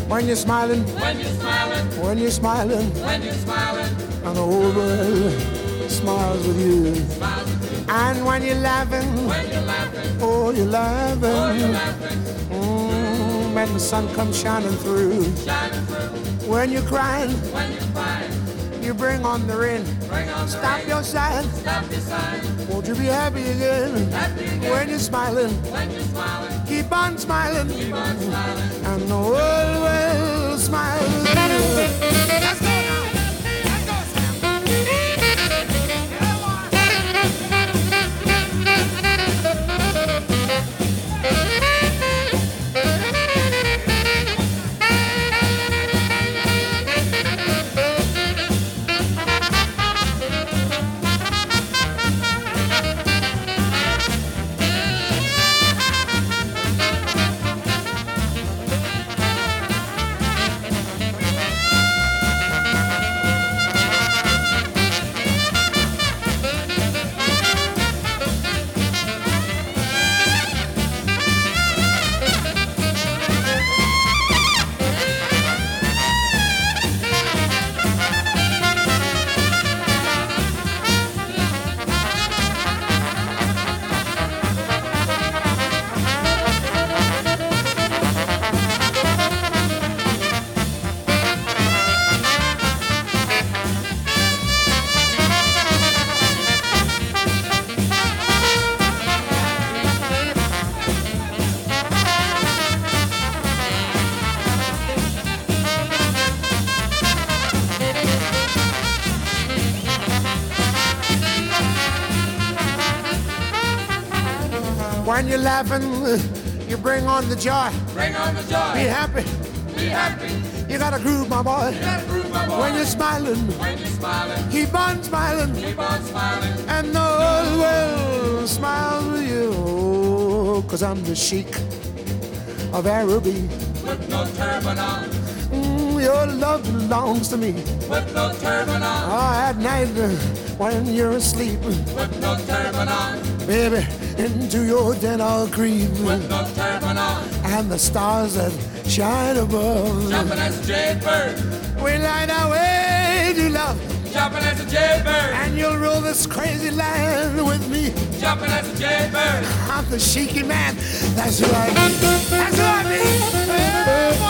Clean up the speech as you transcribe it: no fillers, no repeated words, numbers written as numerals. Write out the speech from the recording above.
When you're smiling, when you're smiling, when you're smiling, when you're smiling, and the whole world smiles with you. smiles with you. And when you're laughing, When you're laughing, oh, you're laughing. oh, you're laughing, When the sun comes shining through. shining through. When you're crying, When you're crying, you bring on the rain. bring on the Stop rain. your sighing. Stop your sign, Won't you be happy again? happy again. When you're smiling, When you're smiling, keep on smiling. keep on smiling. And the world will smile with you. Let's go now. Let's go, Sam. When you're laughing, you bring on the joy. Bring on the joy. Be happy. Be happy. You gotta groove, my boy. You gotta prove my boy. When you're smiling, When you're smiling, keep on smiling. keep on smiling. And the whole world smiles with you. 'Cause I'm the Sheik of Araby. With no turban on, Your love belongs to me. with no turban on, Oh, at night when you're asleep, with no turban on, baby, into your den I'll creep. with no turban on. And the stars that shine above, Jumping as a jaybird, we light our way to love. jumping as a jaybird, And you'll rule this crazy land with me. jumping as a jaybird. I'm the Sheiky man. That's who I be. That's who I be. Oh,